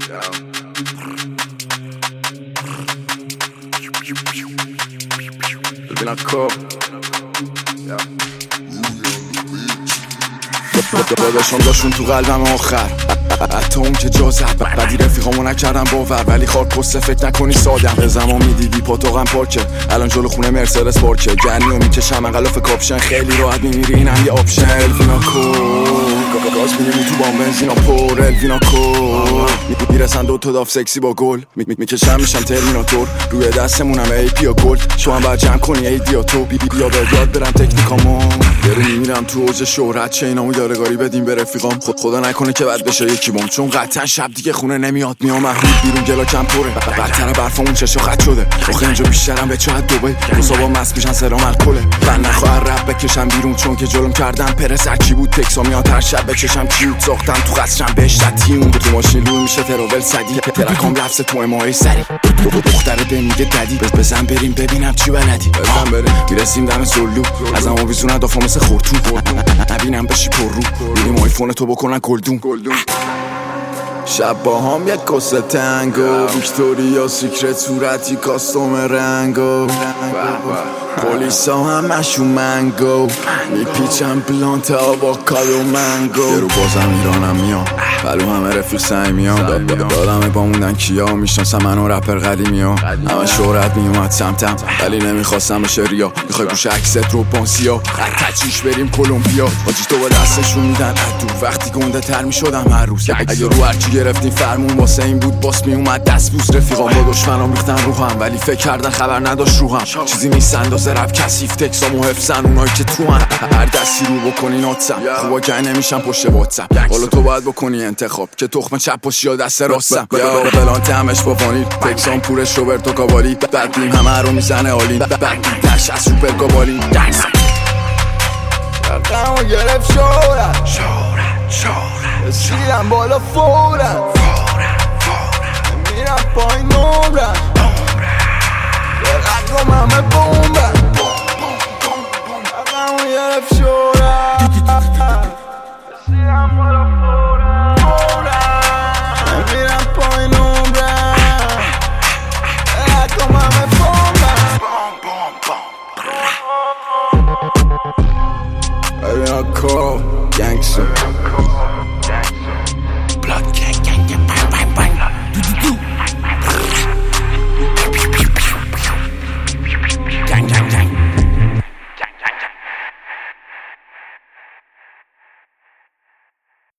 داداشم داشون تو قلبم آخر حتی اون که جا زد بدی رفیقامو نکردم باور ولی خاک پسته فکر نکنی سادم به زمان میدیدی پاتاقم پاکه الان جلو خونه مرسدس پارکه گرمیو میکشم انقلاف کاپشن خیلی راحت میمیری اینم یه آپشن الوینا کن گاز میدیم تو بام بنزینا پر الوینا کن میرسن دوتا داف سکسی با گل میکشم میشم ترمیناتور روی دستمونم ای پیا گلد شو هم باید جمع کنی ای دیا تو بیا به یاد برم تکنیکامو یارو میمیرم تو اوج شهرت چه اینامو یارگاری بدیم به رفیقام خدا نکنه که بد بشه یکی بام چون قطعا شب دیگه خونه نمیاد میام محمود بیرون گلاکم پره بدتر برفامون چشو خط شده آخه اینجا بیشترم به چه دبی روزا مست میشن سرام الکله من نخواهر رب بکشم بیرون چون که جلوم کردم پرس هرچی بود تکسا میاد هر شب بکشم کیوت ساختم تو قصرم بهش تیون تو ماشین لون میشه تراول صدی ترکام لفظ تو ماهی سری دختره به میگه ددی بزن بریم ببینم چی بلدی بزن بریم میرسیم دم سلو از اما بیزون دافا مثل خورتون نبینم بشی پر رو میریم آیفون تو بکنن گلدون شب با هم یک کسه تنگو ویکتوریا سیکرت صورتی کاستوم رنگو پولیس ها همشون منگو میپیچم پلانت آواکادو منگو یه رو بازم ایرانم میام بلو همه رفیق سعی میام دادمه با موندن کیا میشناسم منو رپر قدیمی ها همه شهرت میومد سمتم ولی نمیخواستم بشه ریا میخوای گوش عکست رو بانسیا تچیش بریم کلمبیا آجیش تو به دستشون میدن دور وقتی گنده تر میشدم هر روز اگه رو هرکی گرفتیم فرمون واسه این بود باس میومد دست بوس رفیقام با دشمنام ریختن روحم ولی فکر کردن خبر نداشت روحم چیزی نیست اندازه رپ کثیف تکسامو حفظن اونایی که تو من هر دستی رو بکنی ناتسم خوبا گه نمیشم پشت واتساپ حالا تو باید بکنی انتخاب که تخم چپ و یا دست راستم یا بلانت همش با وانیل تکسام پورش روبرتو کاوالی بدیم همه رو میزنه آلین بدیم درش از سوپر کابالین رقمو گرفت شورت رسیدم بالا فورت میرم پایین نمرم رقم همه بومبم رقمو گرفت شورت رسیدم بالا فورت میرم پایین نمرم رقم همه بومبم Baby, I'm cold, gangster